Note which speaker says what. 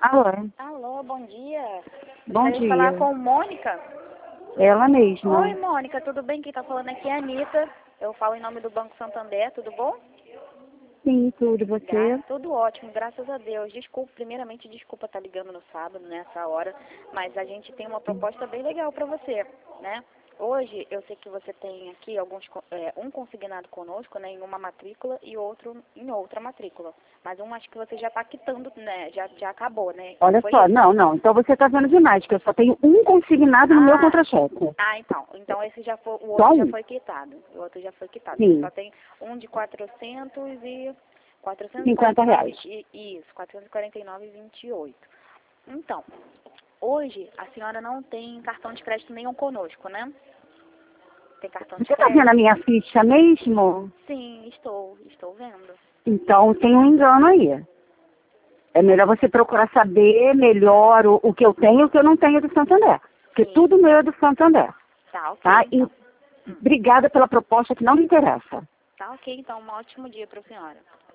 Speaker 1: Alô,
Speaker 2: Alô, bom dia.
Speaker 1: bom
Speaker 2: Gostaria de falar
Speaker 1: dia.
Speaker 2: com Mônica.
Speaker 1: Ela mesma.
Speaker 2: Oi, Mônica, tudo bem? Quem está falando aqui é a Anitta. Eu falo em nome do Banco Santander, tudo bom?
Speaker 1: Sim, tudo, você?
Speaker 2: Tudo ótimo, graças a Deus. Primeiramente, desculpa estar ligando no sábado, nessa hora, mas a gente tem uma proposta bem legal para você, né? Hoje, eu sei que você tem aqui um consignado conosco, né, em uma matrícula e outro em outra matrícula. Mas acho que você já está quitando, né, já acabou, né?
Speaker 1: Olha
Speaker 2: Foi
Speaker 1: só,
Speaker 2: isso?
Speaker 1: não, então você está vendo demais, que eu só tenho um consignado no meu
Speaker 2: Ah,
Speaker 1: contra-cheque.
Speaker 2: então esse já foi, o
Speaker 1: Só
Speaker 2: outro já
Speaker 1: um?
Speaker 2: foi quitado. O outro já foi quitado. Você
Speaker 1: Sim,
Speaker 2: só tem um de 400 e
Speaker 1: R$ 50.
Speaker 2: 449, isso, 449,28. Então, hoje a senhora não tem cartão de crédito nenhum conosco, né? Tem cartão de
Speaker 1: Você está vendo a
Speaker 2: crédito?
Speaker 1: minha ficha mesmo?
Speaker 2: Sim, estou vendo.
Speaker 1: Então tem um engano aí. É melhor você procurar saber melhor o que eu tenho e o que eu não tenho do Santander. Porque
Speaker 2: Sim,
Speaker 1: tudo meu é do Santander,
Speaker 2: tá ok,
Speaker 1: tá? E
Speaker 2: então.
Speaker 1: obrigada pela proposta que não me interessa.
Speaker 2: Tá ok, então, um ótimo dia para a senhora.